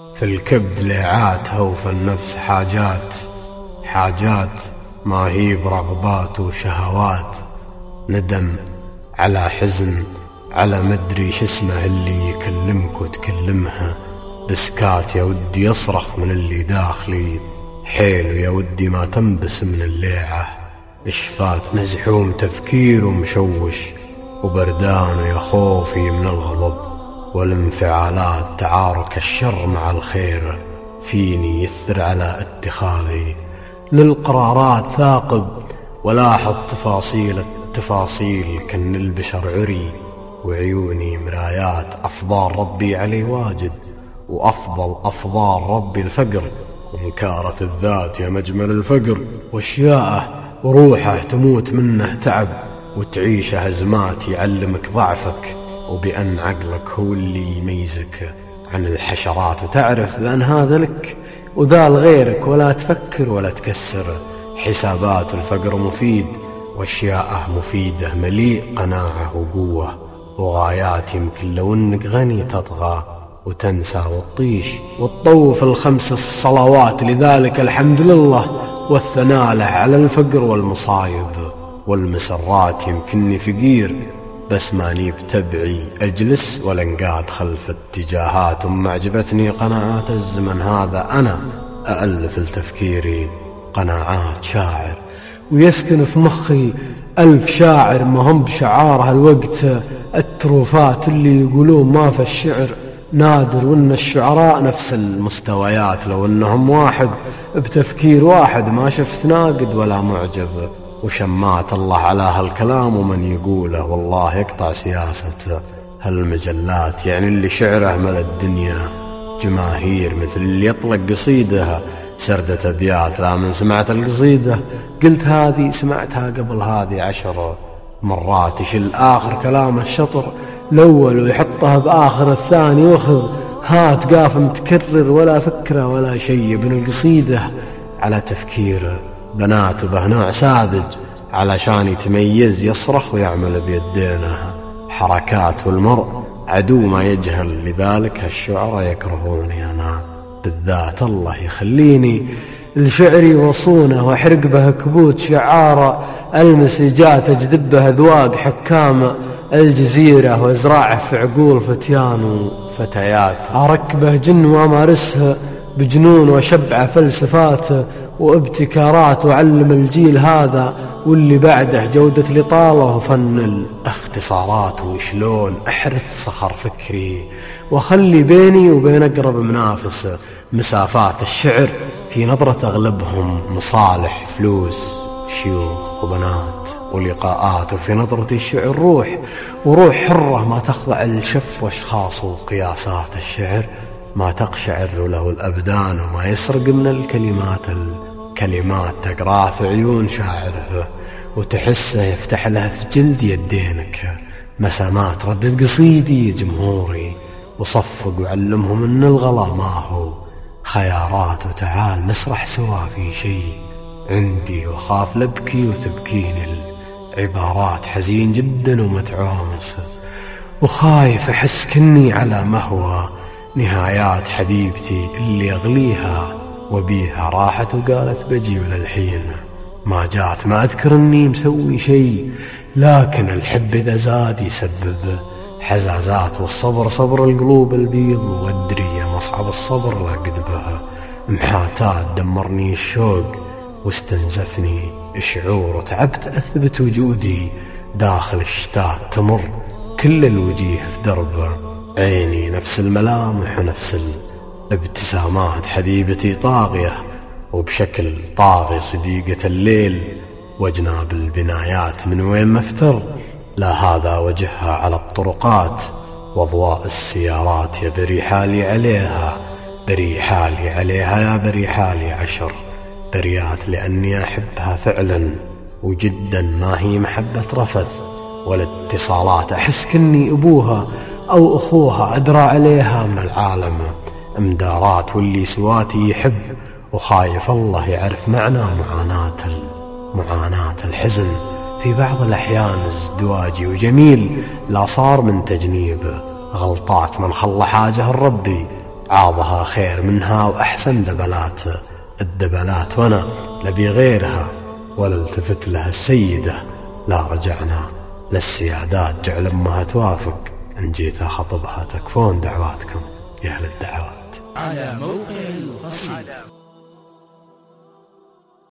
في الكبد ليعاتها وفي النفس حاجات ما هي برغبات وشهوات، ندم على حزن على مدري شسمه اللي يكلمك وتكلمها بسكات، يا ودي يصرخ من اللي داخلي حيل، ويا ودي ما تنبس من الليعة إشفات، مزحوم تفكير ومشوش وبردان، ويا خوفي من الغضب والانفعالات تعارك الشر مع الخير فيني يثر على اتخاذي للقرارات ثاقب، ولاحظ التفاصيل كأن البشر عري، وعيوني مرايات أفضال ربي علي واجد، وأفضل أفضال ربي الفقر ومكارة الذات يا مجمل الفقر، واشياءه وروحه تموت منه تعب وتعيشه أزمات، يعلمك ضعفك وبأن عقلك هو اللي يميزك عن الحشرات، وتعرف بأن هذا لك وذا لغيرك، ولا تفكر ولا تكسر حسابات. الفقر مفيد واشياءه مفيدة، مليء قناعة وقوة وغايات، يمكن لو انك غني تطغى وتنسى وتطيش وتطوف الخمس الصلوات، لذلك الحمد لله والثناء له على الفقر والمصايب والمسرات. يمكنني فقير بس ماني بتبعي أجلس ولا انقاد خلف اتجاهات، وما عجبتني قناعات الزمن هذا أنا أألف لتفكيري قناعات شاعر، ويسكن في مخي 1000 شاعر ما هم بشعار هالوقت التروفات اللي يقولون ما في الشعر نادر، وإن الشعراء نفس المستويات لو إنهم واحد بتفكير واحد، ما شفت ناقد ولا معجب وشمات الله على هالكلام ومن يقوله، والله يقطع سياسة هالمجلات، يعني اللي شعره ملا الدنيا جماهير، مثل اللي يطلق قصيدة سردة أبيات، لا من سمعت القصيدة قلت هذه سمعتها قبل هذه 10 مرات، يشل آخر كلام الشطر الأول ويحطها بآخر الثاني، وخذ هات قاف متكرر ولا فكرة ولا شيء. ابن القصيدة على تفكير بنات وبه نوع ساذج علشان يتميز، يصرخ ويعمل بيدينه حركات، والمرء عدو ما يجهل، لذلك هالشعراء يكرهوني أنا بالذات، الله يخليني الشعري وصونه واحرق به كبوت شعارة، المسجات اجذب به اذواق حكام الجزيرة، وازرعه في عقول فتيان وفتيات، اركبه جن وامارسه بجنون، وشبعه فلسفات وابتكارات، وعلم الجيل هذا واللي بعده جودة الإطالة وفن الاختصارات، وشلون احرث صخر فكري وخلي بيني وبين اقرب منافس مسافات. الشعر في نظرة أغلبهم مصالح، فلوس، شيوخ وبنات ولقاءات، وفي نظرة الشعر وروح حرة ما تخضع الشف واشخاص وقياسات. الشعر ما تقشعر له الأبدان وما يسرق من الكلمات تقراه في عيون شاعره وتحسه يفتح له في جلد يدينك مسامات. ردد قصيدي جمهوري وصفق وعلمهم ان الغلا ما هو خيارات، وتعال نسرح سوا في شيء عندي، وخاف لبكي وتبكيني العبارات، حزين جدا ومتعومس وخايف احس كني على مهوى نهايات حبيبتي اللي اغليها وبيها راحت وقالت بجي وللحين ما جات. ما اذكر اني مسوي شيء، لكن الحب اذا زاد يسبب حزازات، والصبر صبر القلوب البيض، والدرية مصعب الصبر لا قد بها محاتات. دمرني الشوق واستنزفني الشعور، وتعبت أثبت وجودي داخل الشتات، تمر كل الوجيه في دربه عيني نفس الملامح ونفس الابتسامات. حبيبتي طاغية وبشكل طاغي صديقة الليل، وجناب البنايات من وين مفتر، لا هذا وجهها على الطرقات واضواء السيارات. يا بريحالي عليها بريحالي عليها يا بريحالي 10 بريات، لأني أحبها فعلا وجدا، ما هي محبة رفث ولا اتصالات. أحس كني أبوها أو أخوها، أدرى عليها من العالم امدارات، واللي سواتي يحب وخايف الله يعرف معنى معاناة الحزن في بعض الأحيان ازدواجي، وجميل لا صار من تجنيب غلطات. من خلى حاجه الربي عاضها خير منها وأحسن الدبلات وانا لبي غيرها، ولا التفت لها السيدة. لا رجعنا للسيادات، جعل امها توافق، ان جيت اخطبها تكفون دعواتكم يا اهل الدعوات. على موقع القصيدة.